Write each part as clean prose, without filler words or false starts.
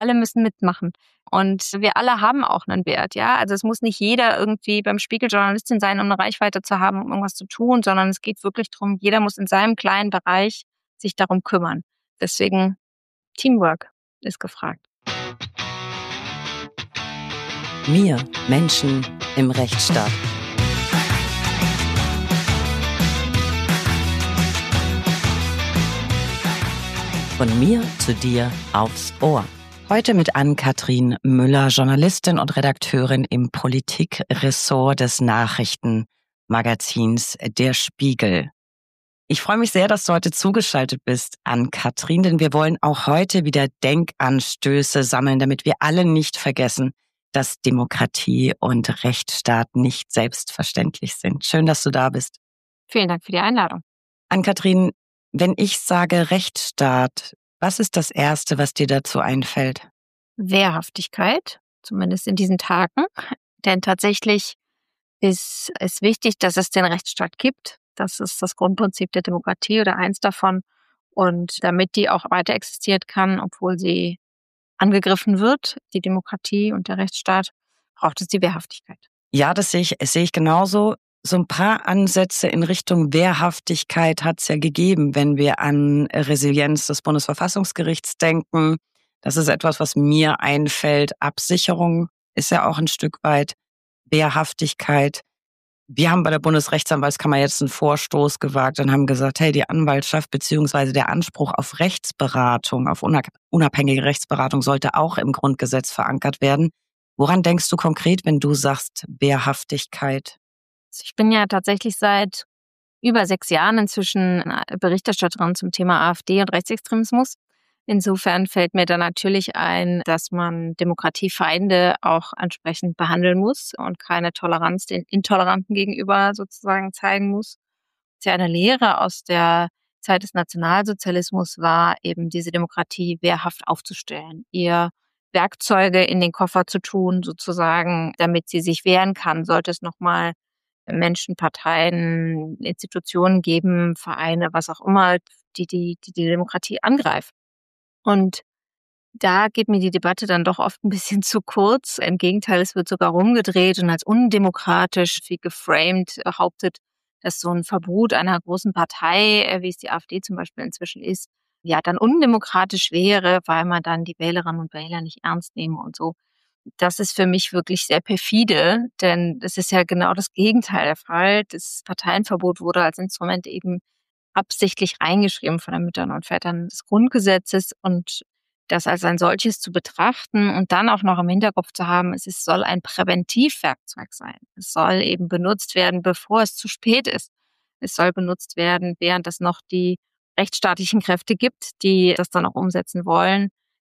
Alle müssen mitmachen. Und wir alle haben auch einen Wert, ja. Also es muss nicht jeder irgendwie beim Spiegel Journalistin sein, um eine Reichweite zu haben, um irgendwas zu tun, sondern es geht wirklich darum, jeder muss in seinem kleinen Bereich sich darum kümmern. Deswegen Teamwork ist gefragt. Wir, Menschen im Rechtsstaat. Von mir zu dir aufs Ohr. Heute mit Ann-Kathrin Müller, Journalistin und Redakteurin im Politikressort des Nachrichtenmagazins Der Spiegel. Ich freue mich sehr, dass du heute zugeschaltet bist, Ann-Kathrin, denn wir wollen auch heute wieder Denkanstöße sammeln, damit wir alle nicht vergessen, dass Demokratie und Rechtsstaat nicht selbstverständlich sind. Schön, dass du da bist. Vielen Dank für die Einladung. Ann-Kathrin, wenn ich sage Rechtsstaat, was ist das Erste, was dir dazu einfällt? Wehrhaftigkeit, zumindest in diesen Tagen. Denn tatsächlich ist es wichtig, dass es den Rechtsstaat gibt. Das ist das Grundprinzip der Demokratie oder eins davon. Und damit die auch weiter existieren kann, obwohl sie angegriffen wird, die Demokratie und der Rechtsstaat, braucht es die Wehrhaftigkeit. Ja, das sehe ich genauso. So ein paar Ansätze in Richtung Wehrhaftigkeit hat es ja gegeben, wenn wir an Resilienz des Bundesverfassungsgerichts denken. Das ist etwas, was mir einfällt. Absicherung ist ja auch ein Stück weit Wehrhaftigkeit. Wir haben bei der Bundesrechtsanwaltskammer jetzt einen Vorstoß gewagt und haben gesagt, hey, die Anwaltschaft beziehungsweise der Anspruch auf Rechtsberatung, auf unabhängige Rechtsberatung sollte auch im Grundgesetz verankert werden. Woran denkst du konkret, wenn du sagst Wehrhaftigkeit? Ich bin ja tatsächlich seit über 6 Jahren inzwischen Berichterstatterin zum Thema AfD und Rechtsextremismus. Insofern fällt mir da natürlich ein, dass man Demokratiefeinde auch entsprechend behandeln muss und keine Toleranz den Intoleranten gegenüber sozusagen zeigen muss. Ja, eine Lehre aus der Zeit des Nationalsozialismus war eben diese Demokratie wehrhaft aufzustellen, ihr Werkzeuge in den Koffer zu tun sozusagen, damit sie sich wehren kann, sollte es nochmal Menschen, Parteien, Institutionen geben, Vereine, was auch immer, die Demokratie angreifen. Und da geht mir die Debatte dann doch oft ein bisschen zu kurz. Im Gegenteil, es wird sogar rumgedreht und als undemokratisch wie geframed behauptet, dass so ein Verbot einer großen Partei, wie es die AfD zum Beispiel inzwischen ist, ja dann undemokratisch wäre, weil man dann die Wählerinnen und Wähler nicht ernst nehme und so. Das ist für mich wirklich sehr perfide, denn es ist ja genau das Gegenteil der Fall. Das Parteienverbot wurde als Instrument eben absichtlich reingeschrieben von den Müttern und Vätern des Grundgesetzes und das als ein solches zu betrachten und dann auch noch im Hinterkopf zu haben, soll ein Präventivwerkzeug sein. Es soll eben benutzt werden, bevor es zu spät ist. Es soll benutzt werden, während es noch die rechtsstaatlichen Kräfte gibt, die das dann auch umsetzen wollen.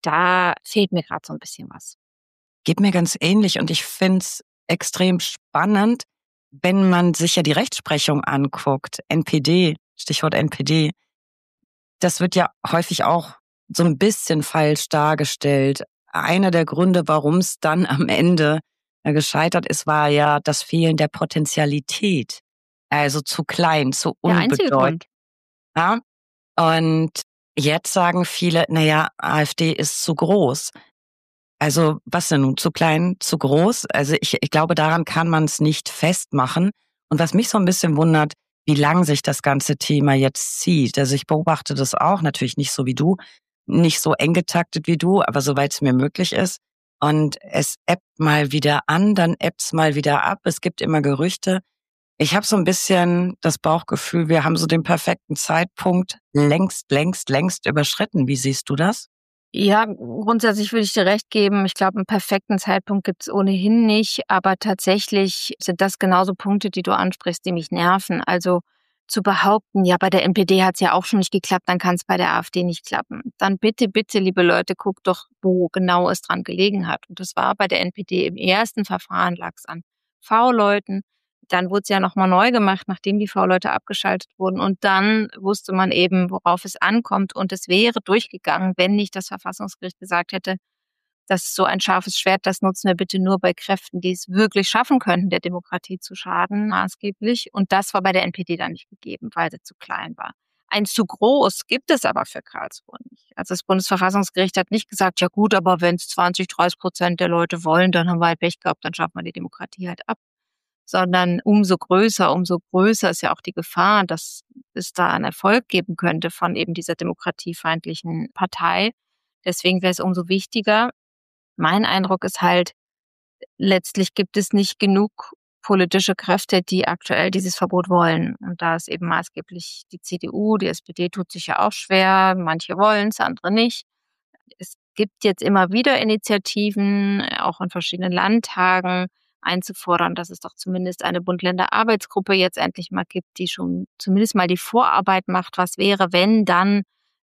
Da fehlt mir gerade so ein bisschen was. Geht mir ganz ähnlich und ich finde es extrem spannend, wenn man sich ja die Rechtsprechung anguckt. NPD, Stichwort NPD, das wird ja häufig auch so ein bisschen falsch dargestellt. Einer der Gründe, warum es dann am Ende gescheitert ist, war ja das Fehlen der Potentialität. Also zu klein, zu Der einzige unbedeutend. Grund. Ja? Und jetzt sagen viele, naja, AfD ist zu groß. Also was denn nun? Zu klein, zu groß? Also ich glaube, daran kann man es nicht festmachen. Und was mich so ein bisschen wundert, wie lang sich das ganze Thema jetzt zieht. Also ich beobachte das auch, natürlich nicht so wie du, nicht so eng getaktet wie du, aber soweit es mir möglich ist. Und es ebbt mal wieder an, dann ebbt es mal wieder ab. Es gibt immer Gerüchte. Ich habe so ein bisschen das Bauchgefühl, wir haben so den perfekten Zeitpunkt längst überschritten. Wie siehst du das? Ja, grundsätzlich würde ich dir recht geben. Ich glaube, einen perfekten Zeitpunkt gibt es ohnehin nicht. Aber tatsächlich sind das genauso Punkte, die du ansprichst, die mich nerven. Also zu behaupten, ja, bei der NPD hat es ja auch schon nicht geklappt, dann kann es bei der AfD nicht klappen. Dann bitte, bitte, liebe Leute, guckt doch, wo genau es dran gelegen hat. Und das war bei der NPD im ersten Verfahren, lag es an V-Leuten. Dann wurde es ja nochmal neu gemacht, nachdem die V-Leute abgeschaltet wurden. Und dann wusste man eben, worauf es ankommt. Und es wäre durchgegangen, wenn nicht das Verfassungsgericht gesagt hätte, das ist so ein scharfes Schwert, das nutzen wir bitte nur bei Kräften, die es wirklich schaffen könnten, der Demokratie zu schaden, maßgeblich. Und das war bei der NPD dann nicht gegeben, weil sie zu klein war. Ein zu groß gibt es aber für Karlsruhe nicht. Also das Bundesverfassungsgericht hat nicht gesagt, ja gut, aber wenn es 20-30% der Leute wollen, dann haben wir halt Pech gehabt, dann schaffen wir die Demokratie halt ab. Sondern umso größer ist ja auch die Gefahr, dass es da einen Erfolg geben könnte von eben dieser demokratiefeindlichen Partei. Deswegen wäre es umso wichtiger. Mein Eindruck ist halt, letztlich gibt es nicht genug politische Kräfte, die aktuell dieses Verbot wollen. Und da ist eben maßgeblich die CDU, die SPD tut sich ja auch schwer, manche wollen es, andere nicht. Es gibt jetzt immer wieder Initiativen, auch in verschiedenen Landtagen, einzufordern, dass es doch zumindest eine Bund-Länder-Arbeitsgruppe jetzt endlich mal gibt, die schon zumindest mal die Vorarbeit macht. Was wäre, wenn dann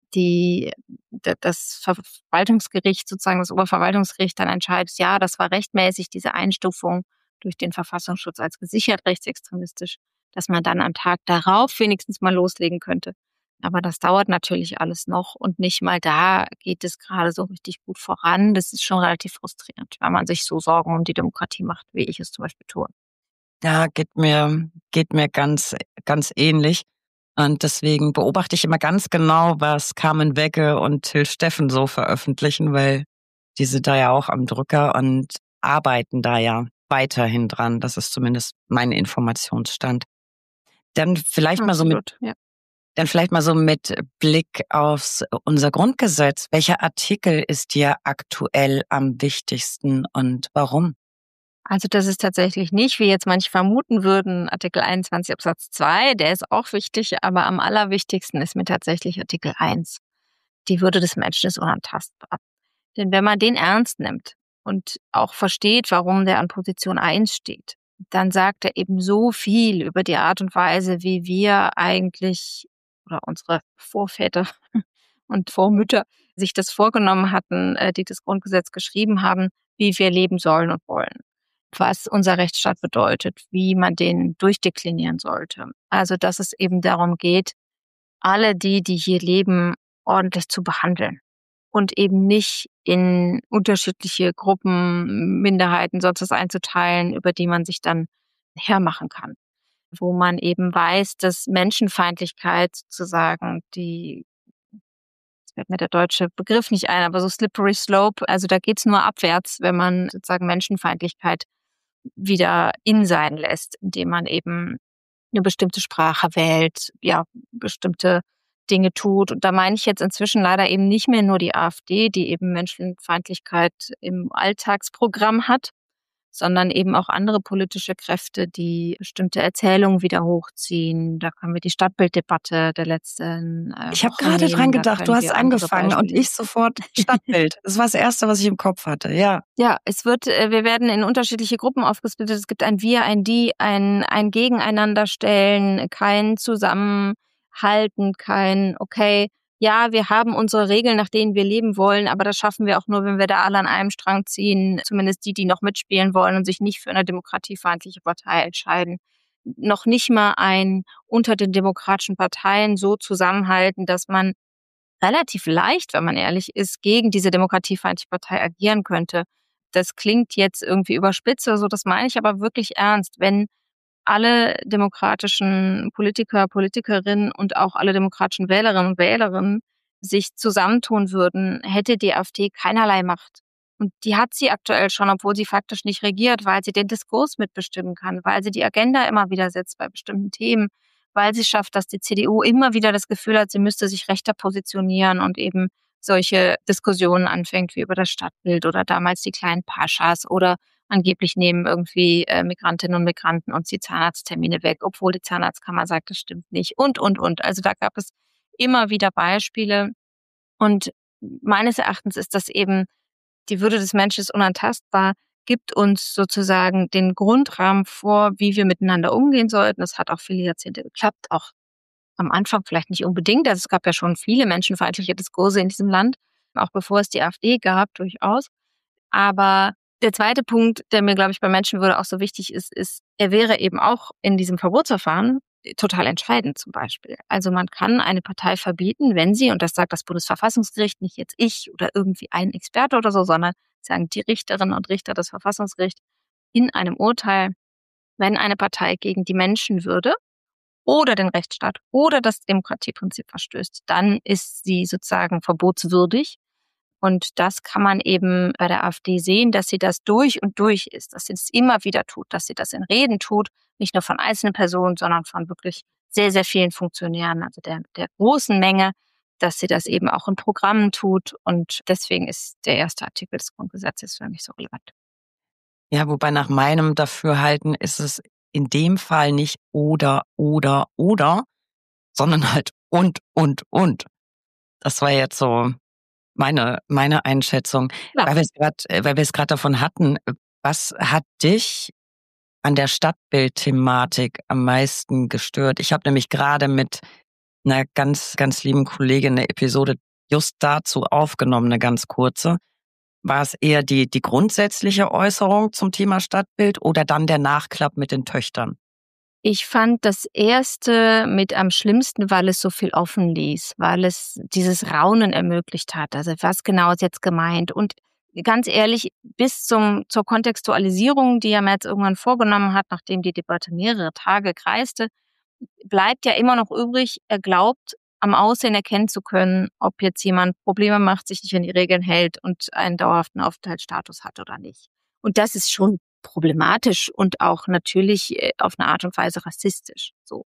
das Verwaltungsgericht, sozusagen das Oberverwaltungsgericht dann entscheidet, ja, das war rechtmäßig, diese Einstufung durch den Verfassungsschutz als gesichert rechtsextremistisch, dass man dann am Tag darauf wenigstens mal loslegen könnte. Aber das dauert natürlich alles noch und nicht mal da geht es gerade so richtig gut voran. Das ist schon relativ frustrierend, wenn man sich so Sorgen um die Demokratie macht, wie ich es zum Beispiel tue. Ja, geht mir ganz, ganz ähnlich. Und deswegen beobachte ich immer ganz genau, was Carmen Wegge und Till Steffen so veröffentlichen, weil die sind da ja auch am Drücker und arbeiten da ja weiterhin dran. Das ist zumindest mein Informationsstand. Dann vielleicht mal so mit, Absolut, ja. dann vielleicht mal so mit Blick aufs unser Grundgesetz. Welcher Artikel ist dir aktuell am wichtigsten und warum? Also das ist tatsächlich nicht, wie jetzt manche vermuten würden, Artikel 21 Absatz 2, der ist auch wichtig, aber am allerwichtigsten ist mir tatsächlich Artikel 1. Die Würde des Menschen ist unantastbar. Denn wenn man den ernst nimmt und auch versteht, warum der an Position 1 steht, dann sagt er eben so viel über die Art und Weise, wie wir eigentlich oder unsere Vorväter und Vormütter sich das vorgenommen hatten, die das Grundgesetz geschrieben haben, wie wir leben sollen und wollen, was unser Rechtsstaat bedeutet, wie man den durchdeklinieren sollte. Also, dass es eben darum geht, alle die hier leben, ordentlich zu behandeln und eben nicht in unterschiedliche Gruppen, Minderheiten, sonst was einzuteilen, über die man sich dann hermachen kann. Wo man eben weiß, dass Menschenfeindlichkeit sozusagen jetzt fällt mir der deutsche Begriff nicht ein, aber so slippery slope, also da geht's nur abwärts, wenn man sozusagen Menschenfeindlichkeit wieder in sein lässt, indem man eben eine bestimmte Sprache wählt, ja, bestimmte Dinge tut. Und da meine ich jetzt inzwischen leider eben nicht mehr nur die AfD, die eben Menschenfeindlichkeit im Alltagsprogramm hat, sondern eben auch andere politische Kräfte, die bestimmte Erzählungen wieder hochziehen. Da können wir die Stadtbilddebatte der letzten Ich habe Wochen gerade dran nehmen. Da gedacht, du können hast wir andere angefangen und Beispiele. ich sofort Stadtbild. Das war das Erste, was ich im Kopf hatte, ja. Ja, wir werden in unterschiedliche Gruppen aufgesplittet. Es gibt ein Wir, ein Die, ein Gegeneinanderstellen, kein Zusammenhalten, kein, okay, ja, wir haben unsere Regeln, nach denen wir leben wollen, aber das schaffen wir auch nur, wenn wir da alle an einem Strang ziehen, zumindest die noch mitspielen wollen und sich nicht für eine demokratiefeindliche Partei entscheiden. Noch nicht mal ein unter den demokratischen Parteien so zusammenhalten, dass man relativ leicht, wenn man ehrlich ist, gegen diese demokratiefeindliche Partei agieren könnte. Das klingt jetzt irgendwie überspitzt oder so, das meine ich aber wirklich ernst. Wenn alle demokratischen Politiker, Politikerinnen und auch alle demokratischen Wählerinnen und Wählerinnen sich zusammentun würden, hätte die AfD keinerlei Macht. Und die hat sie aktuell schon, obwohl sie faktisch nicht regiert, weil sie den Diskurs mitbestimmen kann, weil sie die Agenda immer wieder setzt bei bestimmten Themen, weil sie schafft, dass die CDU immer wieder das Gefühl hat, sie müsste sich rechter positionieren und eben solche Diskussionen anfängt wie über das Stadtbild oder damals die kleinen Paschas oder angeblich nehmen irgendwie Migrantinnen und Migranten uns die Zahnarzttermine weg, obwohl die Zahnarztkammer sagt, das stimmt nicht und. Also da gab es immer wieder Beispiele und meines Erachtens ist das eben, die Würde des Menschen ist unantastbar, gibt uns sozusagen den Grundrahmen vor, wie wir miteinander umgehen sollten. Das hat auch viele Jahrzehnte geklappt, auch am Anfang vielleicht nicht unbedingt. Also es gab ja schon viele menschenfeindliche Diskurse in diesem Land, auch bevor es die AfD gab, durchaus. Aber der zweite Punkt, der mir, glaube ich, bei Menschenwürde auch so wichtig ist, er wäre eben auch in diesem Verbotsverfahren total entscheidend zum Beispiel. Also man kann eine Partei verbieten, wenn sie, und das sagt das Bundesverfassungsgericht, nicht jetzt ich oder irgendwie ein Experte oder so, sondern sagen die Richterinnen und Richter des Verfassungsgerichts in einem Urteil, wenn eine Partei gegen die Menschenwürde oder den Rechtsstaat oder das Demokratieprinzip verstößt, dann ist sie sozusagen verbotswürdig. Und das kann man eben bei der AfD sehen, dass sie das durch und durch ist, dass sie das immer wieder tut, dass sie das in Reden tut, nicht nur von einzelnen Personen, sondern von wirklich sehr, sehr vielen Funktionären, also der großen Menge, dass sie das eben auch in Programmen tut. Und deswegen ist der erste Artikel des Grundgesetzes für mich so relevant. Ja, wobei nach meinem Dafürhalten ist es in dem Fall nicht oder, sondern halt und. Das war jetzt so meine Einschätzung. Ja. Weil wir es gerade davon hatten, was hat dich an der Stadtbildthematik am meisten gestört? Ich habe nämlich gerade mit einer ganz, ganz lieben Kollegin eine Episode just dazu aufgenommen, eine ganz kurze. War es eher die grundsätzliche Äußerung zum Thema Stadtbild oder dann der Nachklapp mit den Töchtern? Ich fand das erste mit am schlimmsten, weil es so viel offen ließ, weil es dieses Raunen ermöglicht hat. Also was genau ist jetzt gemeint? Und ganz ehrlich, bis zur Kontextualisierung, die Herr Merz irgendwann vorgenommen hat, nachdem die Debatte mehrere Tage kreiste, bleibt ja immer noch übrig, er glaubt, am Aussehen erkennen zu können, ob jetzt jemand Probleme macht, sich nicht an die Regeln hält und einen dauerhaften Aufenthaltsstatus hat oder nicht. Und das ist schon problematisch und auch natürlich auf eine Art und Weise rassistisch. So.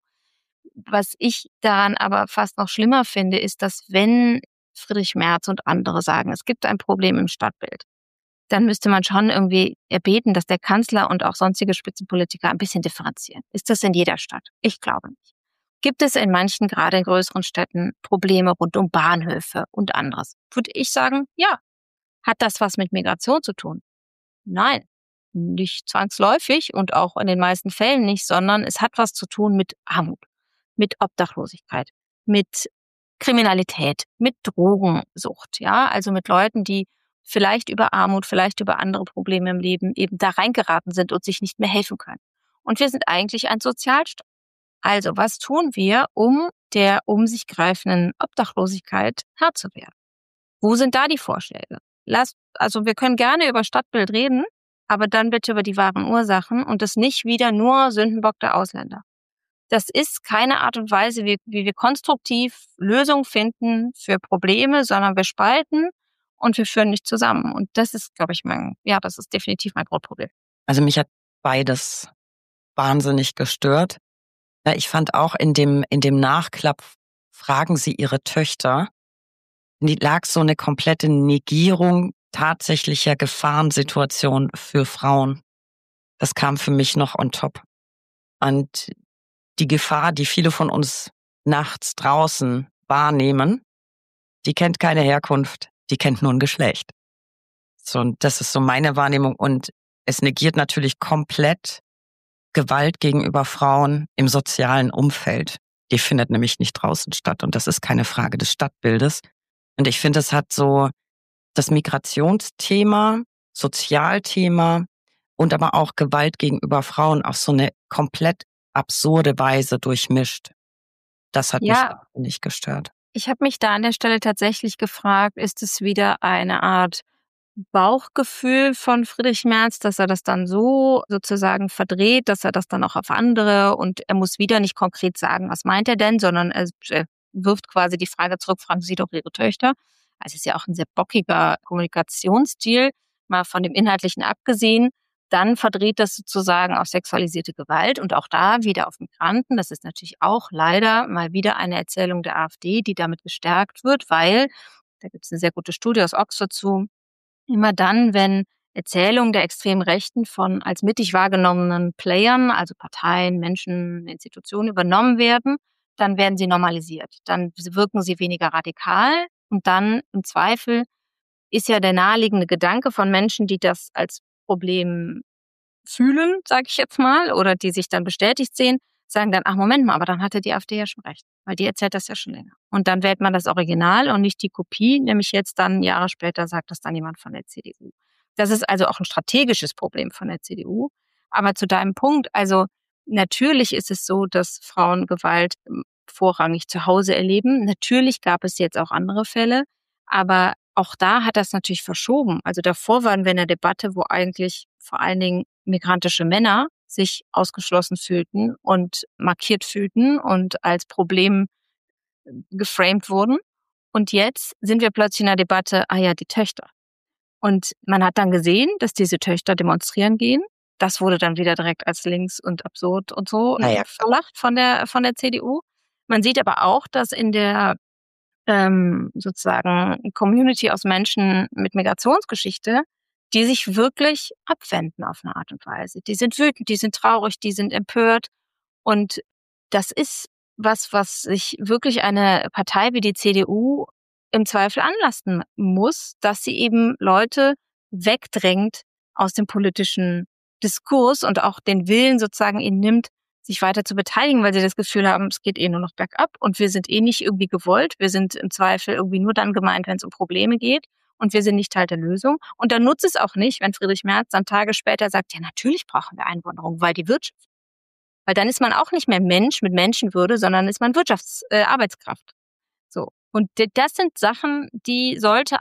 Was ich daran aber fast noch schlimmer finde, ist, dass wenn Friedrich Merz und andere sagen, es gibt ein Problem im Stadtbild, dann müsste man schon irgendwie erbeten, dass der Kanzler und auch sonstige Spitzenpolitiker ein bisschen differenzieren. Ist das in jeder Stadt? Ich glaube nicht. Gibt es in manchen, gerade in größeren Städten, Probleme rund um Bahnhöfe und anderes? Würde ich sagen, ja. Hat das was mit Migration zu tun? Nein, nicht zwangsläufig und auch in den meisten Fällen nicht, sondern es hat was zu tun mit Armut, mit Obdachlosigkeit, mit Kriminalität, mit Drogensucht, ja, also mit Leuten, die vielleicht über Armut, vielleicht über andere Probleme im Leben eben da reingeraten sind und sich nicht mehr helfen können. Und wir sind eigentlich ein Sozialstaat. Also, was tun wir, um der um sich greifenden Obdachlosigkeit Herr zu werden? Wo sind da die Vorschläge? Also wir können gerne über Stadtbild reden, aber dann bitte über die wahren Ursachen und das nicht wieder nur Sündenbock der Ausländer. Das ist keine Art und Weise, wie wir konstruktiv Lösungen finden für Probleme, sondern wir spalten und wir führen nicht zusammen. Und das ist, glaube ich, das ist definitiv mein Grundproblem. Also mich hat beides wahnsinnig gestört. Ja, ich fand auch in dem Nachklapp fragen Sie Ihre Töchter, lag so eine komplette Negierung tatsächlicher Gefahrensituation für Frauen. Das kam für mich noch on top. Und die Gefahr, die viele von uns nachts draußen wahrnehmen, die kennt keine Herkunft, die kennt nur ein Geschlecht. So, und das ist so meine Wahrnehmung. Und es negiert natürlich komplett Gewalt gegenüber Frauen im sozialen Umfeld. Die findet nämlich nicht draußen statt. Und das ist keine Frage des Stadtbildes. Und ich finde, es hat so das Migrationsthema, Sozialthema und aber auch Gewalt gegenüber Frauen auf so eine komplett absurde Weise durchmischt. Das hat mich Ja, nicht gestört. ich habe mich da an der Stelle tatsächlich gefragt, ist es wieder eine Art Bauchgefühl von Friedrich Merz, dass er das dann so sozusagen verdreht, dass er das dann auch auf andere und er muss wieder nicht konkret sagen, was meint er denn, sondern er wirft quasi die Frage zurück, fragen Sie doch Ihre Töchter. Also es ist ja auch ein sehr bockiger Kommunikationsstil, mal von dem Inhaltlichen abgesehen. Dann verdreht das sozusagen auf sexualisierte Gewalt und auch da wieder auf Migranten. Das ist natürlich auch leider mal wieder eine Erzählung der AfD, die damit gestärkt wird, weil, da gibt es eine sehr gute Studie aus Oxford zu, immer dann, wenn Erzählungen der extremen Rechten von als mittig wahrgenommenen Playern, also Parteien, Menschen, Institutionen übernommen werden, dann werden sie normalisiert. Dann wirken sie weniger radikal und dann im Zweifel ist ja der naheliegende Gedanke von Menschen, die das als Problem fühlen, sage ich jetzt mal, oder die sich dann bestätigt sehen, sagen dann, ach Moment mal, aber dann hatte die AfD ja schon recht, weil die erzählt das ja schon länger. Und dann wählt man das Original und nicht die Kopie, nämlich jetzt dann Jahre später sagt das dann jemand von der CDU. Das ist also auch ein strategisches Problem von der CDU. Aber zu deinem Punkt, also natürlich ist es so, dass Frauen Gewalt vorrangig zu Hause erleben. Natürlich gab es jetzt auch andere Fälle, aber auch da hat das natürlich verschoben. Also davor waren wir in einer Debatte, wo eigentlich vor allen Dingen migrantische Männer sich ausgeschlossen fühlten und markiert fühlten und als Problem geframed wurden. Und jetzt sind wir plötzlich in der Debatte, die Töchter. Und man hat dann gesehen, dass diese Töchter demonstrieren gehen. Das wurde dann wieder direkt als links und absurd und so Naja, verlacht von der CDU. Man sieht aber auch, dass in der sozusagen Community aus Menschen mit Migrationsgeschichte, die sich wirklich abwenden auf eine Art und Weise. Die sind wütend, die sind traurig, die sind empört. Und das ist was sich wirklich eine Partei wie die CDU im Zweifel anlasten muss, dass sie eben Leute wegdrängt aus dem politischen Diskurs und auch den Willen sozusagen ihnen nimmt, sich weiter zu beteiligen, weil sie das Gefühl haben, es geht nur noch bergab und wir sind nicht irgendwie gewollt. Wir sind im Zweifel irgendwie nur dann gemeint, wenn es um Probleme geht und wir sind nicht Teil der Lösung. Und dann nutzt es auch nicht, wenn Friedrich Merz dann Tage später sagt, ja, natürlich brauchen wir Einwanderung, weil die Wirtschaft. Weil dann ist man auch nicht mehr Mensch mit Menschenwürde, sondern ist man Arbeitskraft. So. Und das sind Sachen, die sollte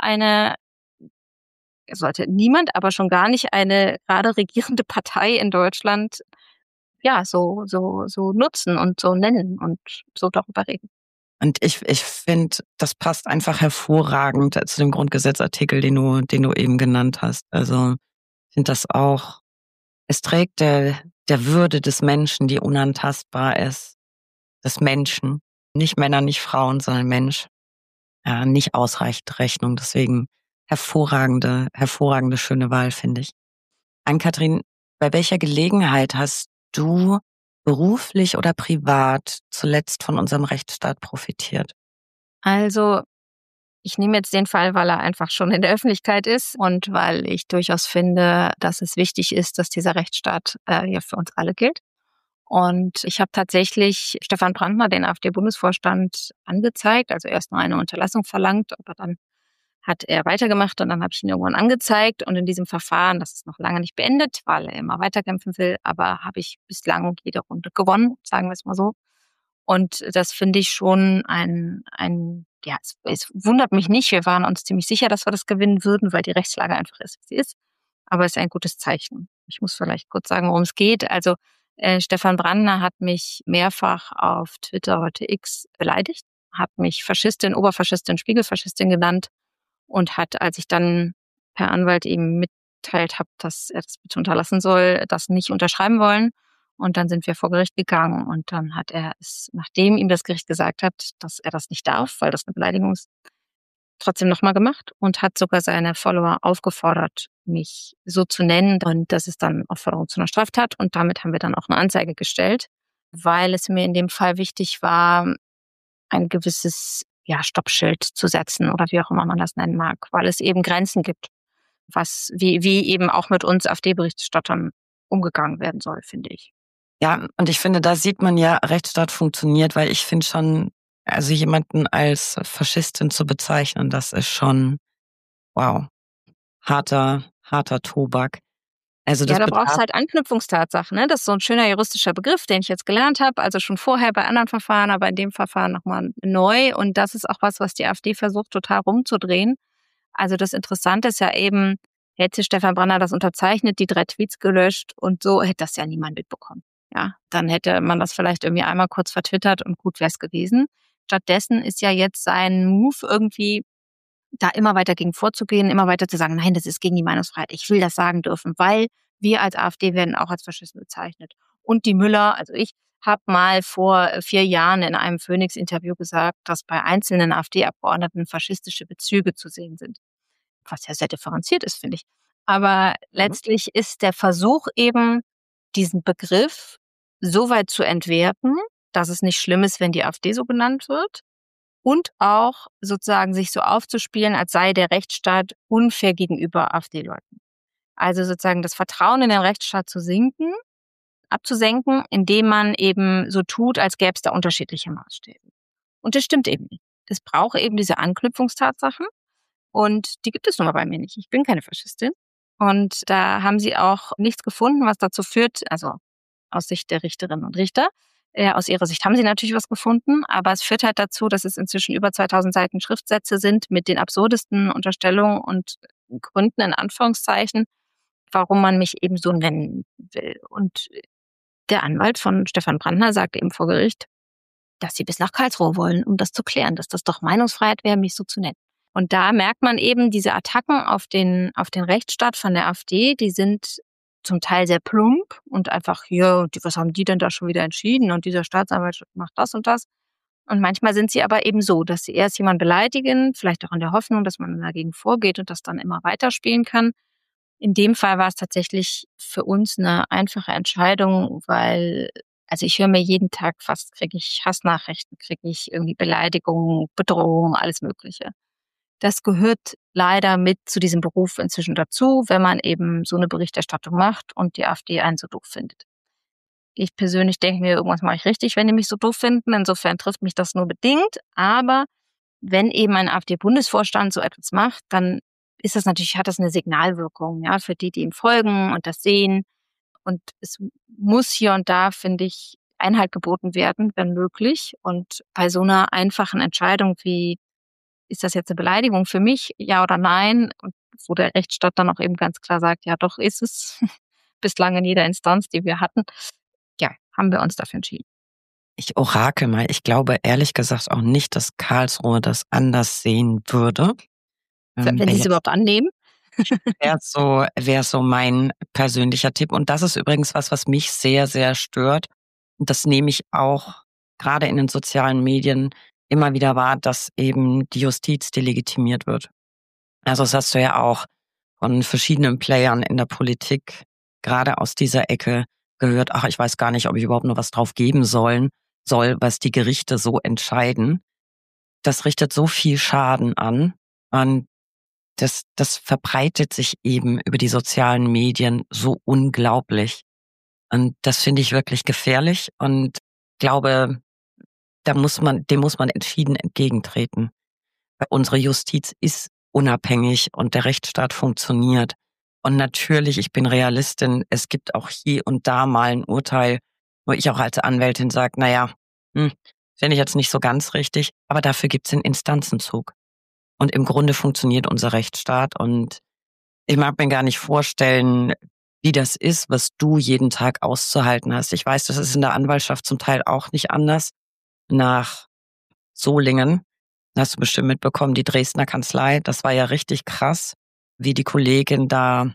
niemand, aber schon gar nicht eine gerade regierende Partei in Deutschland so nutzen und so nennen und so darüber reden. und ich finde, das passt einfach hervorragend zu dem Grundgesetzartikel, den du eben genannt hast. Also ich finde das auch, es trägt der Würde des Menschen, die unantastbar ist, des Menschen, nicht Männer, nicht Frauen, sondern Mensch, nicht ausreichend Rechnung. Deswegen hervorragende, schöne Wahl, finde ich. Ann-Kathrin, bei welcher Gelegenheit hast du beruflich oder privat zuletzt von unserem Rechtsstaat profitiert? Also ich nehme jetzt den Fall, weil er einfach schon in der Öffentlichkeit ist und weil ich durchaus finde, dass es wichtig ist, dass dieser Rechtsstaat ja für uns alle gilt. Und ich habe tatsächlich Stefan Brandner, den AfD-Bundesvorstand, angezeigt, also erst nur eine Unterlassung verlangt, aber dann hat er weitergemacht und dann habe ich ihn irgendwann angezeigt. Und in diesem Verfahren, das ist noch lange nicht beendet, weil er immer weiterkämpfen will, aber habe ich bislang jede Runde gewonnen, sagen wir es mal so. Und das finde ich schon es wundert mich nicht. Wir waren uns ziemlich sicher, dass wir das gewinnen würden, weil die Rechtslage einfach ist, wie sie ist. Aber es ist ein gutes Zeichen. Ich muss vielleicht kurz sagen, worum es geht. Also Stefan Brandner hat mich mehrfach auf Twitter, heute X, beleidigt, hat mich Faschistin, Oberfaschistin, Spiegelfaschistin genannt und hat, als ich dann per Anwalt ihm mitteilt habe, dass er das bitte unterlassen soll, das nicht unterschreiben wollen. Und dann sind wir vor Gericht gegangen und dann hat er es, nachdem ihm das Gericht gesagt hat, dass er das nicht darf, weil das eine Beleidigung ist, trotzdem nochmal gemacht und hat sogar seine Follower aufgefordert, mich so zu nennen. Und das ist dann Aufforderung zu einer Straftat. Und damit haben wir dann auch eine Anzeige gestellt, weil es mir in dem Fall wichtig war, ein gewisses Stoppschild zu setzen oder wie auch immer man das nennen mag, weil es eben Grenzen gibt, wie eben auch mit uns AfD-Berichterstattern umgegangen werden soll, finde ich. Ja, und ich finde, da sieht man ja, Rechtsstaat funktioniert, weil ich finde schon, also jemanden als Faschistin zu bezeichnen, das ist schon, wow, harter Tobak. Also Ja, das da brauchst du betraf, halt Anknüpfungstatsachen, ne? Das ist so ein schöner juristischer Begriff, den ich jetzt gelernt habe, also schon vorher bei anderen Verfahren, aber in dem Verfahren nochmal neu. Und das ist auch was die AfD versucht, total rumzudrehen. Also das Interessante ist ja eben, hätte Stefan Brandner das unterzeichnet, die 3 Tweets gelöscht und so, hätte das ja niemand mitbekommen. Ja, dann hätte man das vielleicht irgendwie einmal kurz vertwittert und gut wär's gewesen. Stattdessen ist ja jetzt sein Move irgendwie, da immer weiter gegen vorzugehen, immer weiter zu sagen, nein, das ist gegen die Meinungsfreiheit. Ich will das sagen dürfen, weil wir als AfD werden auch als Faschisten bezeichnet. Und die Müller, also ich habe mal vor 4 Jahren in einem Phoenix-Interview gesagt, dass bei einzelnen AfD-Abgeordneten faschistische Bezüge zu sehen sind. Was ja sehr differenziert ist, finde ich. Aber letztlich ist der Versuch eben, diesen Begriff so weit zu entwerten, dass es nicht schlimm ist, wenn die AfD so genannt wird. Und auch sozusagen sich so aufzuspielen, als sei der Rechtsstaat unfair gegenüber AfD-Leuten. Also sozusagen das Vertrauen in den Rechtsstaat abzusenken, indem man eben so tut, als gäbe es da unterschiedliche Maßstäbe. Und das stimmt eben nicht. Es braucht eben diese Anknüpfungstatsachen und die gibt es nun mal bei mir nicht. Ich bin keine Faschistin. Und da haben sie auch nichts gefunden, was dazu führt, also aus Sicht der Richterinnen und Richter. Aus ihrer Sicht haben sie natürlich was gefunden, aber es führt halt dazu, dass es inzwischen über 2000 Seiten Schriftsätze sind mit den absurdesten Unterstellungen und Gründen in Anführungszeichen, warum man mich eben so nennen will. Und der Anwalt von Stefan Brandner sagte eben vor Gericht, dass sie bis nach Karlsruhe wollen, um das zu klären, dass das doch Meinungsfreiheit wäre, mich so zu nennen. Und da merkt man eben, diese Attacken auf den Rechtsstaat von der AfD, die sind zum Teil sehr plump und einfach, ja, was haben die denn da schon wieder entschieden? Und dieser Staatsanwalt macht das und das. Und manchmal sind sie aber eben so, dass sie erst jemanden beleidigen, vielleicht auch in der Hoffnung, dass man dagegen vorgeht und das dann immer weiterspielen kann. In dem Fall war es tatsächlich für uns eine einfache Entscheidung, weil, also ich höre mir jeden Tag fast, kriege ich Hassnachrichten, kriege ich irgendwie Beleidigungen, Bedrohungen, alles Mögliche. Das gehört leider mit zu diesem Beruf inzwischen dazu, wenn man eben so eine Berichterstattung macht und die AfD einen so doof findet. Ich persönlich denke mir, irgendwas mache ich richtig, wenn die mich so doof finden. Insofern trifft mich das nur bedingt. Aber wenn eben ein AfD-Bundesvorstand so etwas macht, dann ist das natürlich, hat das eine Signalwirkung, ja, für die ihm folgen und das sehen. Und es muss hier und da, finde ich, Einhalt geboten werden, wenn möglich. Und bei so einer einfachen Entscheidung wie, ist das jetzt eine Beleidigung für mich, ja oder nein? Und wo der Rechtsstaat dann auch eben ganz klar sagt, ja doch ist es, bislang in jeder Instanz, die wir hatten, ja, haben wir uns dafür entschieden. Ich orakel mal. Ich glaube ehrlich gesagt auch nicht, dass Karlsruhe das anders sehen würde. Wenn sie es überhaupt annehmen. Wäre so mein persönlicher Tipp. Und das ist übrigens was mich sehr, sehr stört. Und das nehme ich auch gerade in den sozialen Medien immer wieder wahr, dass eben die Justiz delegitimiert wird. Also das hast du ja auch von verschiedenen Playern in der Politik, gerade aus dieser Ecke, gehört, ach, ich weiß gar nicht, ob ich überhaupt nur was drauf geben soll, was die Gerichte so entscheiden. Das richtet so viel Schaden an. Und das verbreitet sich eben über die sozialen Medien so unglaublich. Und das finde ich wirklich gefährlich und glaube, dem muss man entschieden entgegentreten. Weil unsere Justiz ist unabhängig und der Rechtsstaat funktioniert. Und natürlich, ich bin Realistin, es gibt auch hier und da mal ein Urteil, wo ich auch als Anwältin sage, naja, finde ich jetzt nicht so ganz richtig, aber dafür gibt es einen Instanzenzug. Und im Grunde funktioniert unser Rechtsstaat und ich mag mir gar nicht vorstellen, wie das ist, was du jeden Tag auszuhalten hast. Ich weiß, das ist in der Anwaltschaft zum Teil auch nicht anders. Nach Solingen, hast du bestimmt mitbekommen, die Dresdner Kanzlei, das war ja richtig krass, wie die Kollegin da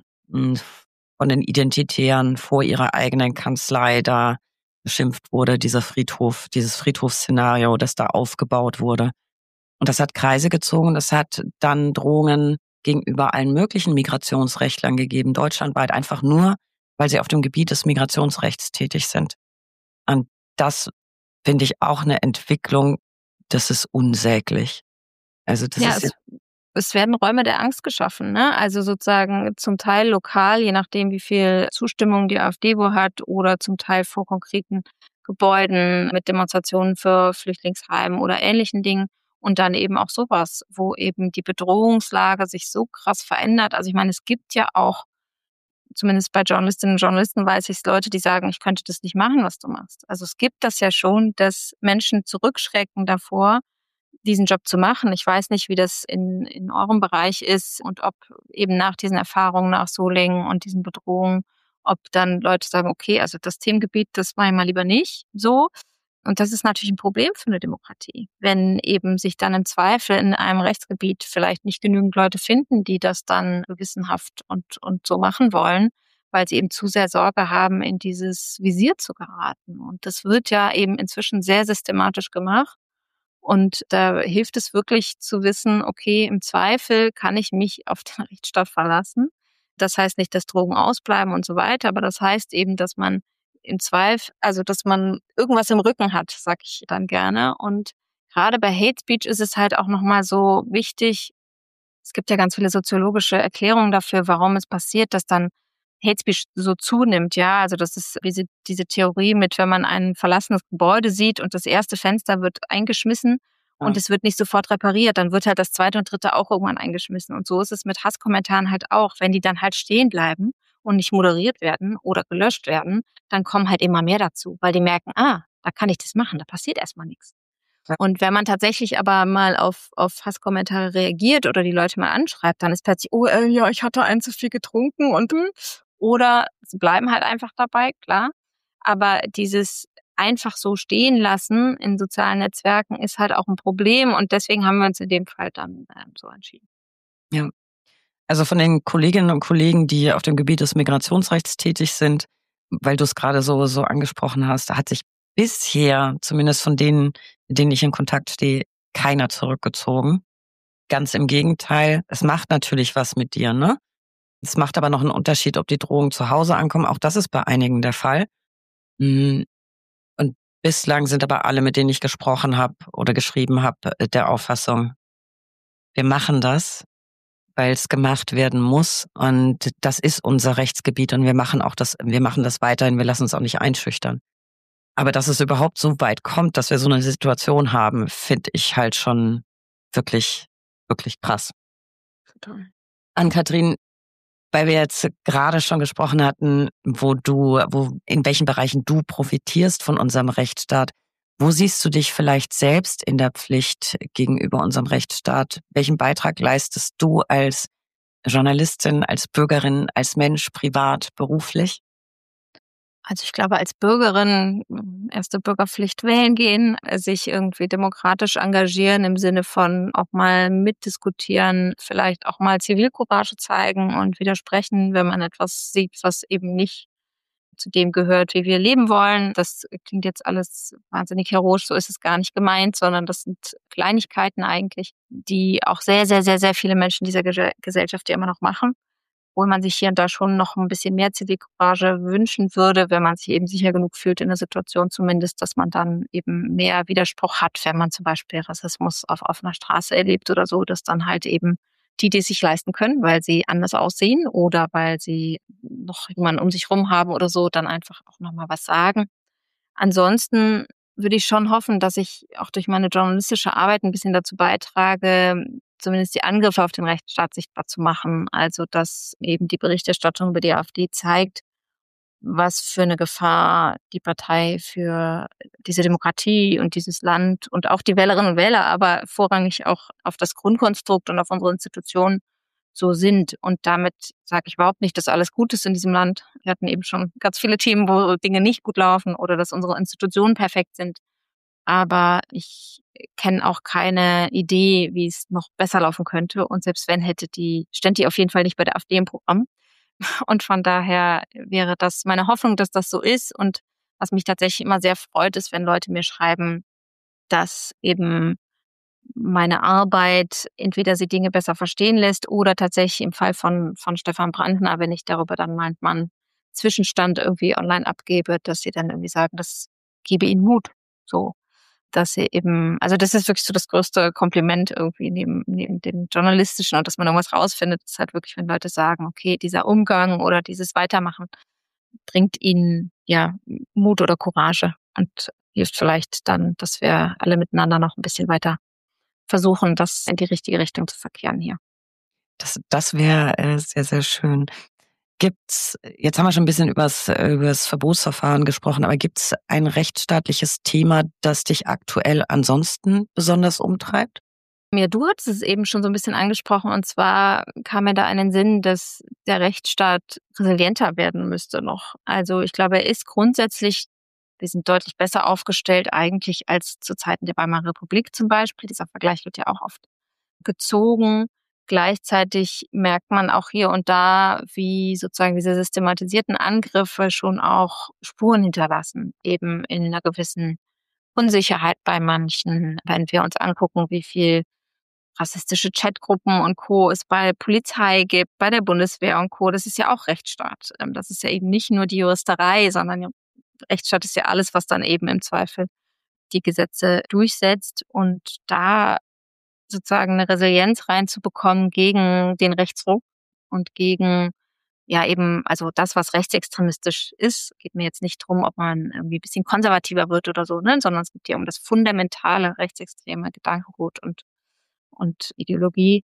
von den Identitären vor ihrer eigenen Kanzlei da beschimpft wurde, dieses Friedhofsszenario, das da aufgebaut wurde. Und das hat Kreise gezogen, das hat dann Drohungen gegenüber allen möglichen Migrationsrechtlern gegeben, deutschlandweit, einfach nur, weil sie auf dem Gebiet des Migrationsrechts tätig sind. Und das finde ich auch eine Entwicklung, das ist unsäglich. Also das ist es werden Räume der Angst geschaffen, ne? Also sozusagen zum Teil lokal, je nachdem, wie viel Zustimmung die AfD wo hat, oder zum Teil vor konkreten Gebäuden mit Demonstrationen für Flüchtlingsheimen oder ähnlichen Dingen. Und dann eben auch sowas, wo eben die Bedrohungslage sich so krass verändert. Also ich meine, es gibt ja auch, zumindest bei Journalistinnen und Journalisten weiß ich, Leute, die sagen, ich könnte das nicht machen, was du machst. Also es gibt das ja schon, dass Menschen zurückschrecken davor, diesen Job zu machen. Ich weiß nicht, wie das in eurem Bereich ist und ob eben nach diesen Erfahrungen nach Solingen und diesen Bedrohungen, ob dann Leute sagen, okay, also das Themengebiet, das mache ich mal lieber nicht so. Und das ist natürlich ein Problem für eine Demokratie, wenn eben sich dann im Zweifel in einem Rechtsgebiet vielleicht nicht genügend Leute finden, die das dann gewissenhaft und so machen wollen, weil sie eben zu sehr Sorge haben, in dieses Visier zu geraten. Und das wird ja eben inzwischen sehr systematisch gemacht. Und da hilft es wirklich zu wissen, okay, im Zweifel kann ich mich auf den Rechtsstaat verlassen. Das heißt nicht, dass Drogen ausbleiben und so weiter, aber das heißt eben, dass man im Zweifel, also dass man irgendwas im Rücken hat, sag ich dann gerne. Und gerade bei Hate Speech ist es halt auch nochmal so wichtig. Es gibt ja ganz viele soziologische Erklärungen dafür, warum es passiert, dass dann Hate Speech so zunimmt. Ja, also das ist diese Theorie mit, wenn man ein verlassenes Gebäude sieht und das erste Fenster wird eingeschmissen und es wird nicht sofort repariert, dann wird halt das zweite und dritte auch irgendwann eingeschmissen. Und so ist es mit Hasskommentaren halt auch. Wenn die dann halt stehen bleiben und nicht moderiert werden oder gelöscht werden, dann kommen halt immer mehr dazu, weil die merken, da kann ich das machen, da passiert erstmal nichts. Und wenn man tatsächlich aber mal auf Hasskommentare reagiert oder die Leute mal anschreibt, dann ist plötzlich, ja, ich hatte einen zu viel getrunken oder sie bleiben halt einfach dabei, klar. aber dieses einfach so stehen lassen in sozialen Netzwerken ist halt auch ein Problem und deswegen haben wir uns in dem Fall dann so entschieden. Ja. Also von den Kolleginnen und Kollegen, die auf dem Gebiet des Migrationsrechts tätig sind, weil du es gerade so angesprochen hast, da hat sich bisher, zumindest von denen, mit denen ich in Kontakt stehe, keiner zurückgezogen. Ganz im Gegenteil, es macht natürlich was mit dir, ne? Es macht aber noch einen Unterschied, ob die Drohungen zu Hause ankommen. Auch das ist bei einigen der Fall. Mm, Und bislang sind aber alle, mit denen ich gesprochen habe oder geschrieben habe, der Auffassung, wir machen das, weil es gemacht werden muss. Und das ist unser Rechtsgebiet und wir machen das weiterhin, wir lassen uns auch nicht einschüchtern. Aber dass es überhaupt so weit kommt, dass wir so eine Situation haben, finde ich halt schon wirklich, wirklich krass. Total. Ann-Kathrin, weil wir jetzt gerade schon gesprochen hatten, in welchen Bereichen du profitierst von unserem Rechtsstaat. Wo siehst du dich vielleicht selbst in der Pflicht gegenüber unserem Rechtsstaat? Welchen Beitrag leistest du als Journalistin, als Bürgerin, als Mensch, privat, beruflich? Also ich glaube, als Bürgerin erste Bürgerpflicht wählen gehen, sich irgendwie demokratisch engagieren im Sinne von auch mal mitdiskutieren, vielleicht auch mal Zivilcourage zeigen und widersprechen, wenn man etwas sieht, was eben nicht zu dem gehört, wie wir leben wollen. Das klingt jetzt alles wahnsinnig heroisch, so ist es gar nicht gemeint, sondern das sind Kleinigkeiten eigentlich, die auch sehr, sehr, sehr, sehr viele Menschen dieser Gesellschaft ja immer noch machen. Obwohl man sich hier und da schon noch ein bisschen mehr Zivilcourage wünschen würde, wenn man sich eben sicher genug fühlt in der Situation zumindest, dass man dann eben mehr Widerspruch hat, wenn man zum Beispiel Rassismus auf offener Straße erlebt oder so, dass dann halt eben die es sich leisten können, weil sie anders aussehen oder weil sie noch jemanden um sich rum haben oder so, dann einfach auch noch mal was sagen. Ansonsten würde ich schon hoffen, dass ich auch durch meine journalistische Arbeit ein bisschen dazu beitrage, zumindest die Angriffe auf den Rechtsstaat sichtbar zu machen. Also, dass eben die Berichterstattung über die AfD zeigt, was für eine Gefahr die Partei für diese Demokratie und dieses Land und auch die Wählerinnen und Wähler, aber vorrangig auch auf das Grundkonstrukt und auf unsere Institutionen so sind. Und damit sage ich überhaupt nicht, dass alles gut ist in diesem Land. Wir hatten eben schon ganz viele Themen, wo Dinge nicht gut laufen oder dass unsere Institutionen perfekt sind. Aber ich kenne auch keine Idee, wie es noch besser laufen könnte. Und selbst wenn, stände die auf jeden Fall nicht bei der AfD im Programm. Und von daher wäre das meine Hoffnung, dass das so ist. Und was mich tatsächlich immer sehr freut, ist, wenn Leute mir schreiben, dass eben meine Arbeit entweder sie Dinge besser verstehen lässt oder tatsächlich im Fall von Stefan Brandner, wenn ich darüber dann meinen Zwischenstand irgendwie online abgebe, dass sie dann irgendwie sagen, das gebe ihnen Mut. So, dass sie eben, also das ist wirklich so das größte Kompliment irgendwie neben dem Journalistischen und dass man irgendwas rausfindet, ist halt wirklich, wenn Leute sagen, okay, dieser Umgang oder dieses Weitermachen bringt ihnen ja Mut oder Courage und hilft vielleicht dann, dass wir alle miteinander noch ein bisschen weiter versuchen, das in die richtige Richtung zu verkehren hier. Das wäre sehr, sehr schön. Jetzt haben wir schon ein bisschen übers Verbotsverfahren gesprochen, aber gibt's ein rechtsstaatliches Thema, das dich aktuell ansonsten besonders umtreibt? Ja, du hattest es eben schon so ein bisschen angesprochen und zwar kam mir da in den Sinn, dass der Rechtsstaat resilienter werden müsste noch. Also, ich glaube, er ist grundsätzlich wir sind deutlich besser aufgestellt eigentlich als zu Zeiten der Weimarer Republik zum Beispiel. Dieser Vergleich wird ja auch oft gezogen. Gleichzeitig merkt man auch hier und da, wie sozusagen diese systematisierten Angriffe schon auch Spuren hinterlassen, eben in einer gewissen Unsicherheit bei manchen. Wenn wir uns angucken, wie viel rassistische Chatgruppen und Co. es bei Polizei gibt, bei der Bundeswehr und Co. Das ist ja auch Rechtsstaat. Das ist ja eben nicht nur die Juristerei, sondern ja, Rechtsstaat ist ja alles, was dann eben im Zweifel die Gesetze durchsetzt. Und da sozusagen eine Resilienz reinzubekommen gegen den Rechtsruck und gegen ja eben, also das, was rechtsextremistisch ist, geht mir jetzt nicht drum, ob man irgendwie ein bisschen konservativer wird oder so, ne, sondern es geht ja um das fundamentale rechtsextreme Gedankengut und Ideologie.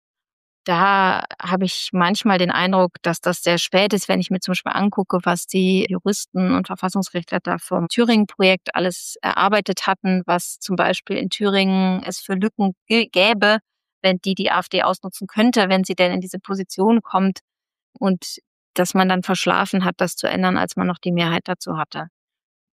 Da habe ich manchmal den Eindruck, dass das sehr spät ist, wenn ich mir zum Beispiel angucke, was die Juristen und Verfassungsrechtler da vom Thüringen-Projekt alles erarbeitet hatten, was zum Beispiel in Thüringen es für Lücken gäbe, wenn die AfD ausnutzen könnte, wenn sie denn in diese Position kommt und dass man dann verschlafen hat, das zu ändern, als man noch die Mehrheit dazu hatte.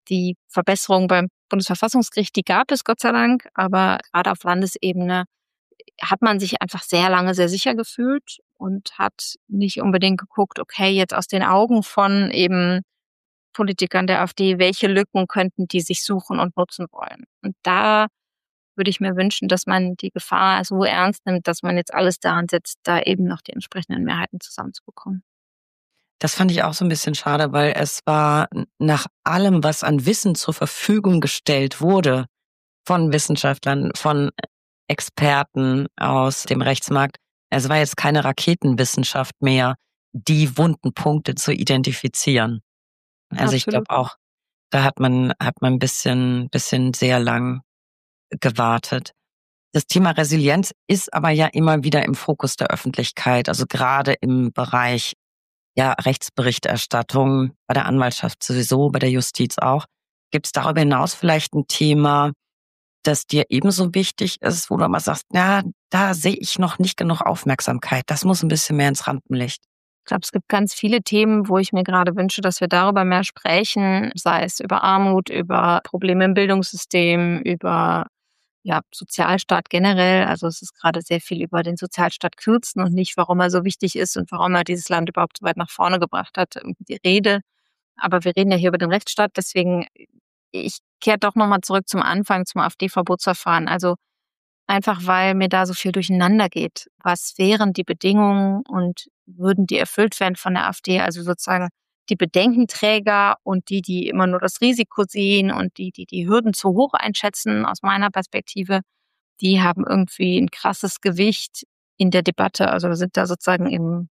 Die Verbesserung beim Bundesverfassungsgericht, die gab es Gott sei Dank, aber gerade auf Landesebene hat man sich einfach sehr lange sehr sicher gefühlt und hat nicht unbedingt geguckt, okay, jetzt aus den Augen von eben Politikern der AfD, welche Lücken könnten die sich suchen und nutzen wollen. Und da würde ich mir wünschen, dass man die Gefahr so ernst nimmt, dass man jetzt alles daran setzt, da eben noch die entsprechenden Mehrheiten zusammenzubekommen. Das fand ich auch so ein bisschen schade, weil es war nach allem, was an Wissen zur Verfügung gestellt wurde von Wissenschaftlern, von Experten aus dem Rechtsmarkt, es war jetzt keine Raketenwissenschaft mehr, die wunden Punkte zu identifizieren. Also, ich glaube Absolut. auch, da hat man ein bisschen sehr lang gewartet. Das Thema Resilienz ist aber ja immer wieder im Fokus der Öffentlichkeit, also gerade im Bereich, ja, Rechtsberichterstattung, bei der Anwaltschaft sowieso, bei der Justiz auch. Gibt es darüber hinaus vielleicht ein Thema, das dir ebenso wichtig ist, wo du mal sagst: „Ja, da sehe ich noch nicht genug Aufmerksamkeit. Das muss ein bisschen mehr ins Rampenlicht.“ Ich glaube, es gibt ganz viele Themen, wo ich mir gerade wünsche, dass wir darüber mehr sprechen, sei es über Armut, über Probleme im Bildungssystem, über Sozialstaat generell. Also es ist gerade sehr viel über den Sozialstaat kürzen und nicht, warum er so wichtig ist und warum er dieses Land überhaupt so weit nach vorne gebracht hat, die Rede. Aber wir reden ja hier über den Rechtsstaat, deswegen ich kehre doch nochmal zurück zum Anfang, zum AfD-Verbotsverfahren. Also einfach, weil mir da so viel durcheinander geht. Was wären die Bedingungen und würden die erfüllt werden von der AfD? Also sozusagen die Bedenkenträger und die immer nur das Risiko sehen und die Hürden zu hoch einschätzen aus meiner Perspektive, die haben irgendwie ein krasses Gewicht in der Debatte. Also sind da sozusagen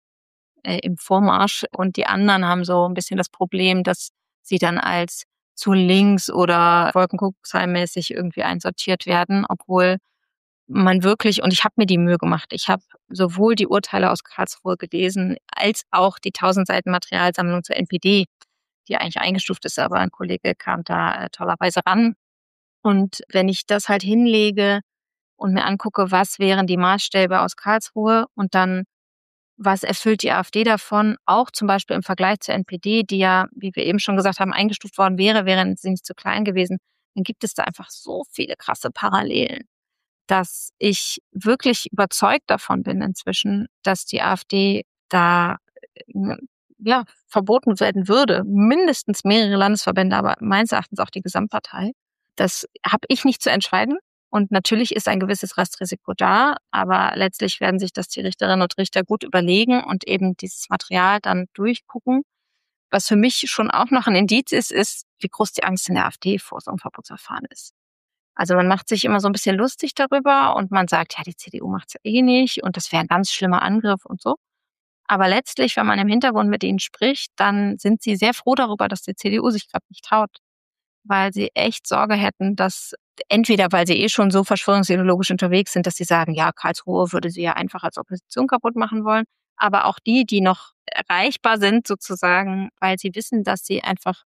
im Vormarsch und die anderen haben so ein bisschen das Problem, dass sie dann als zu links oder Wolkenkuckucksheim-mäßig irgendwie einsortiert werden, obwohl man wirklich, und ich habe mir die Mühe gemacht. Ich habe sowohl die Urteile aus Karlsruhe gelesen, als auch die 1000 Seiten Materialsammlung zur NPD, die eigentlich eingestuft ist, aber ein Kollege kam da tollerweise ran. Und wenn ich das halt hinlege und mir angucke, was wären die Maßstäbe aus Karlsruhe und dann, was erfüllt die AfD davon, auch zum Beispiel im Vergleich zur NPD, die ja, wie wir eben schon gesagt haben, eingestuft worden wäre sie nicht zu klein gewesen, dann gibt es da einfach so viele krasse Parallelen, dass ich wirklich überzeugt davon bin inzwischen, dass die AfD da verboten werden würde. Mindestens mehrere Landesverbände, aber meines Erachtens auch die Gesamtpartei. Das habe ich nicht zu entscheiden. Und natürlich ist ein gewisses Restrisiko da, aber letztlich werden sich das die Richterinnen und Richter gut überlegen und eben dieses Material dann durchgucken. Was für mich schon auch noch ein Indiz ist, wie groß die Angst in der AfD vor so einem Verbotsverfahren ist. Also man macht sich immer so ein bisschen lustig darüber und man sagt, ja, die CDU macht's ja eh nicht und das wäre ein ganz schlimmer Angriff und so. Aber letztlich, wenn man im Hintergrund mit ihnen spricht, dann sind sie sehr froh darüber, dass die CDU sich gerade nicht traut, weil sie echt Sorge hätten, dass entweder, weil sie eh schon so verschwörungsideologisch unterwegs sind, dass sie sagen, ja, Karlsruhe würde sie ja einfach als Opposition kaputt machen wollen, aber auch die noch erreichbar sind sozusagen, weil sie wissen, dass sie einfach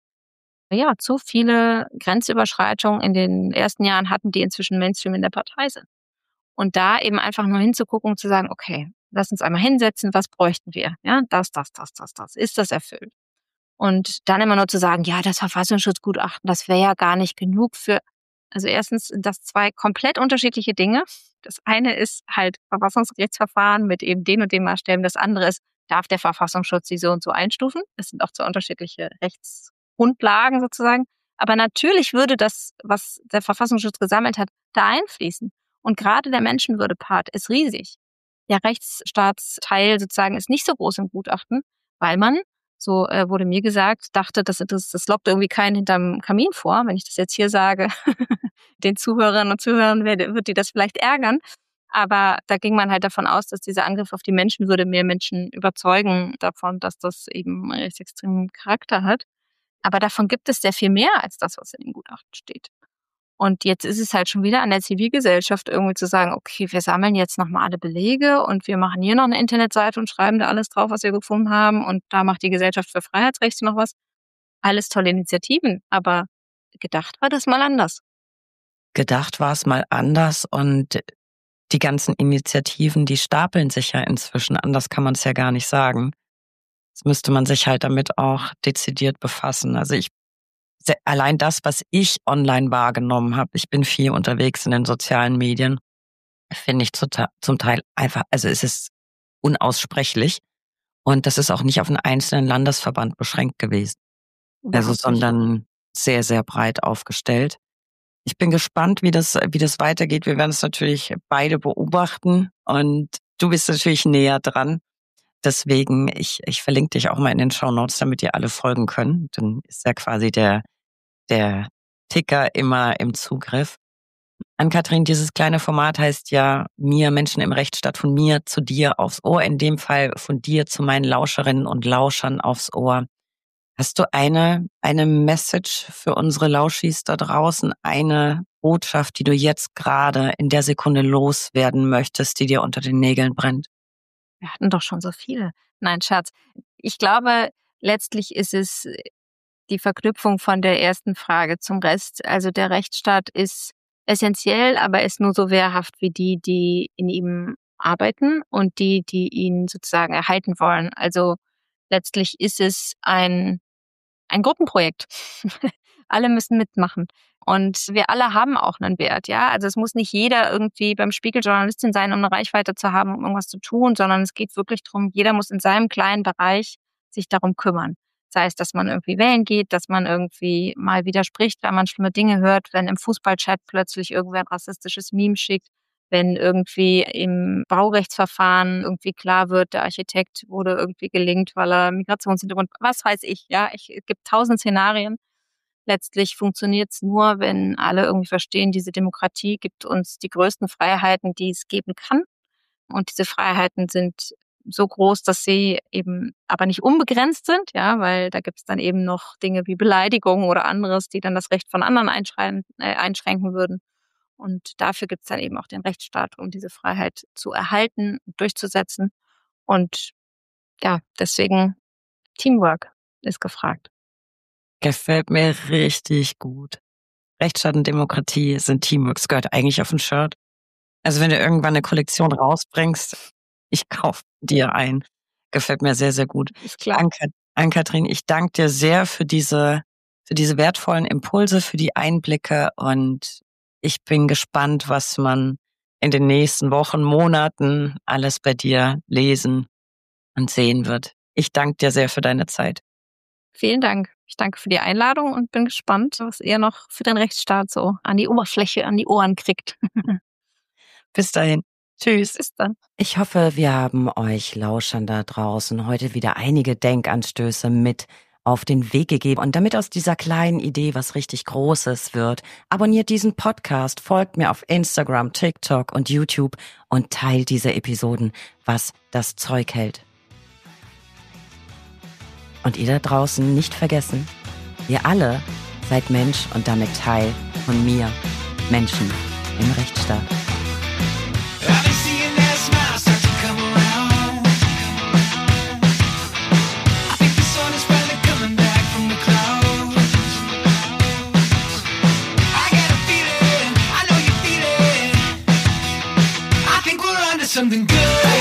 zu viele Grenzüberschreitungen in den ersten Jahren hatten, die inzwischen Mainstream in der Partei sind. Und da eben einfach nur hinzugucken und zu sagen, okay, lass uns einmal hinsetzen, was bräuchten wir? Ja, das. Ist das erfüllt? Und dann immer nur zu sagen, ja, das Verfassungsschutzgutachten, das wäre ja gar nicht genug für, also erstens sind das zwei komplett unterschiedliche Dinge. Das eine ist halt Verfassungsgerichtsverfahren mit eben den und den Maßstäben. Das andere ist, darf der Verfassungsschutz sie so und so einstufen? Das sind auch zwei unterschiedliche Rechtsgrundlagen sozusagen. Aber natürlich würde das, was der Verfassungsschutz gesammelt hat, da einfließen. Und gerade der Menschenwürde-Part ist riesig. Der Rechtsstaatsteil sozusagen ist nicht so groß im Gutachten, weil man, so wurde mir gesagt, dachte, das lockt irgendwie keinen hinterm Kamin vor. Wenn ich das jetzt hier sage, den Zuhörerinnen und Zuhörern wird die das vielleicht ärgern. Aber da ging man halt davon aus, dass dieser Angriff auf die Menschenwürde mehr Menschen überzeugen davon, dass das eben rechtsextremen Charakter hat. Aber davon gibt es sehr viel mehr als das, was in dem Gutachten steht. Und jetzt ist es halt schon wieder an der Zivilgesellschaft irgendwie zu sagen, okay, wir sammeln jetzt nochmal alle Belege und wir machen hier noch eine Internetseite und schreiben da alles drauf, was wir gefunden haben. Und da macht die Gesellschaft für Freiheitsrechte noch was. Alles tolle Initiativen, aber gedacht war das mal anders. Gedacht war es mal anders und die ganzen Initiativen, die stapeln sich ja inzwischen, anders kann man es ja gar nicht sagen. Jetzt müsste man sich halt damit auch dezidiert befassen. Also ich allein das, was ich online wahrgenommen habe, ich bin viel unterwegs in den sozialen Medien, finde ich zum Teil einfach, also es ist unaussprechlich. Und das ist auch nicht auf einen einzelnen Landesverband beschränkt gewesen. Also, Überhaupt nicht. sondern sehr, sehr breit aufgestellt. Ich bin gespannt, wie das weitergeht. Wir werden es natürlich beide beobachten und du bist natürlich näher dran. Deswegen, ich verlinke dich auch mal in den Shownotes, damit ihr alle folgen könnt. Dann ist ja quasi der Ticker immer im Zugriff. Ann-Kathrin, dieses kleine Format heißt ja mir, Menschen im Rechtsstaat, von mir zu dir aufs Ohr. In dem Fall von dir zu meinen Lauscherinnen und Lauschern aufs Ohr. Hast du eine Message für unsere Lauschis da draußen? Eine Botschaft, die du jetzt gerade in der Sekunde loswerden möchtest, die dir unter den Nägeln brennt? Wir hatten doch schon so viele. Nein, Scherz. Ich glaube, letztlich ist es die Verknüpfung von der ersten Frage zum Rest. Also der Rechtsstaat ist essentiell, aber ist nur so wehrhaft wie die in ihm arbeiten und die ihn sozusagen erhalten wollen. Also letztlich ist es ein Gruppenprojekt. Alle müssen mitmachen. Und wir alle haben auch einen Wert, ja. Also es muss nicht jeder irgendwie beim Spiegel Journalistin sein, um eine Reichweite zu haben, um irgendwas zu tun, sondern es geht wirklich darum, jeder muss in seinem kleinen Bereich sich darum kümmern. Sei es, dass man irgendwie wählen geht, dass man irgendwie mal widerspricht, wenn man schlimme Dinge hört, wenn im Fußballchat plötzlich irgendwer ein rassistisches Meme schickt, wenn irgendwie im Baurechtsverfahren irgendwie klar wird, der Architekt wurde irgendwie gelingt, weil er Migrationshintergrund, was weiß ich, ja. Es gibt 1000 Szenarien. Letztlich funktioniert es nur, wenn alle irgendwie verstehen, diese Demokratie gibt uns die größten Freiheiten, die es geben kann. Und diese Freiheiten sind so groß, dass sie eben aber nicht unbegrenzt sind, ja, weil da gibt es dann eben noch Dinge wie Beleidigung oder anderes, die dann das Recht von anderen einschränken würden. Und dafür gibt es dann eben auch den Rechtsstaat, um diese Freiheit zu erhalten, durchzusetzen. Und ja, deswegen Teamwork ist gefragt. Gefällt mir richtig gut. Rechtsstaat und Demokratie sind Teamwork. Das gehört eigentlich auf ein Shirt. Also wenn du irgendwann eine Kollektion rausbringst, ich kaufe dir ein. Gefällt mir sehr, sehr gut. Ist klar. Ann-Kathrin, ich danke dir sehr für diese wertvollen Impulse, für die Einblicke und ich bin gespannt, was man in den nächsten Wochen, Monaten alles bei dir lesen und sehen wird. Ich danke dir sehr für deine Zeit. Vielen Dank. Ich danke für die Einladung und bin gespannt, was ihr noch für den Rechtsstaat so an die Oberfläche, an die Ohren kriegt. Bis dahin. Tschüss. Bis dann. Ich hoffe, wir haben euch Lauschern da draußen heute wieder einige Denkanstöße mit auf den Weg gegeben. Und damit aus dieser kleinen Idee was richtig Großes wird, abonniert diesen Podcast, folgt mir auf Instagram, TikTok und YouTube und teilt diese Episoden, was das Zeug hält. Und ihr da draußen nicht vergessen, ihr alle seid Mensch und damit Teil von mir, Menschen im Rechtsstaat. Something good.